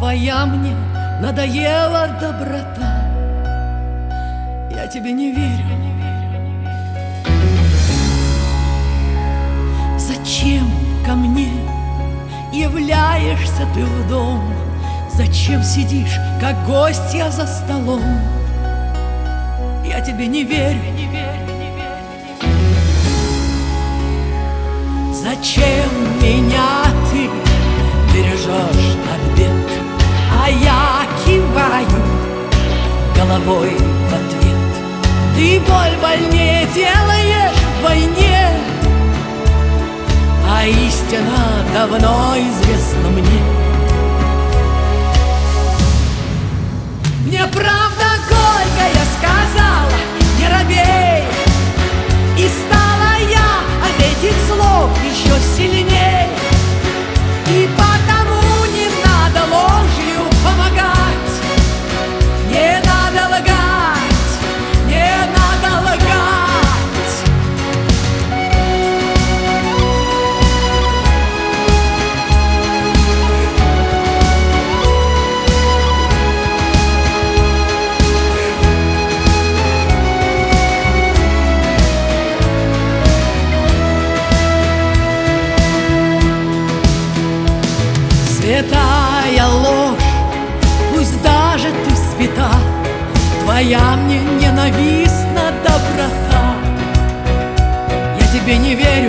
Твоя мне надоела доброта. Я тебе не верю. Зачем ко мне являешься ты в дом? Зачем сидишь, как гостья за столом? Я тебе не верю. Зачем меня ты бережешь от бед, а я киваю головой в ответ? Ты боль больнее делаешь вдвойне, а истина давно известна мне. Мне правда горькая сказала: не робей. И стала я от этих слов еще сильней. И потому не надо ложью помогать, не надо лгать, не надо лгать. Святая ложь, пусть даже ты свята, твоя мне ненавистна доброта. Я тебе не верю.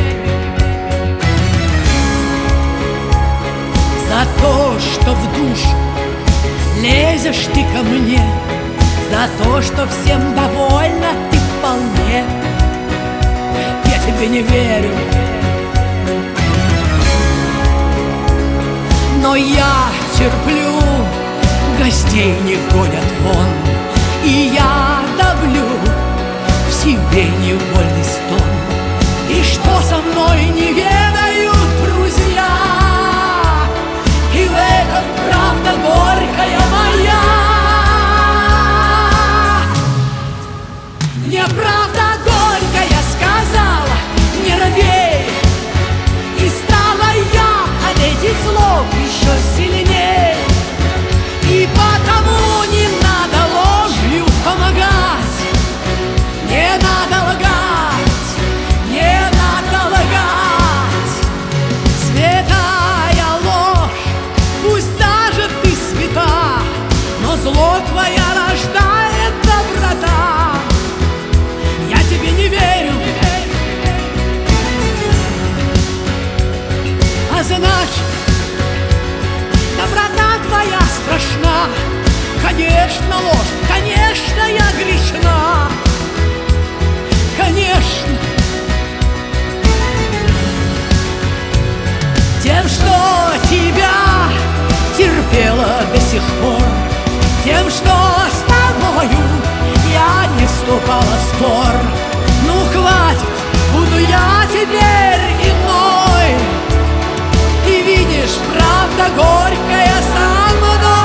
За то, что в душу лезешь ты ко мне, за то, что всем довольна ты вполне. Я тебе не верю. Но я терплю, гостей не гонят вон, и я давлю в себе невольный стон. И что со мной не ведают друзья, и в этом правда горькая моя. Мне правда горькая сказала: не робей. И стала я от этих слов еще сильнее. И потому не надо ложью помогать, не надо лгать, не надо лгать. Святая ложь, пусть даже ты свята, но зло твоя рождает доброта. Я тебе не верю. А значит, доброта твоя страшна. Конечно, ложь, конечно, я грешна. Конечно. Тем, что тебя терпела до сих пор, тем, что с тобою я не вступала в спор. Ну хватит, буду я теперь иной. Ты видишь, правда горькая со мной.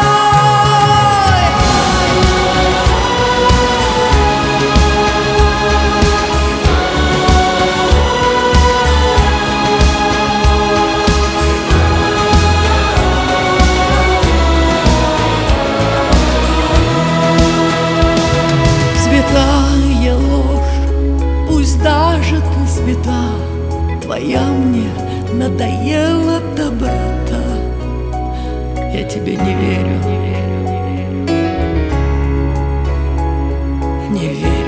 Святая ложь, пусть даже ты свята, твоя мне надоела доброта. Я тебе не верю. Не верю.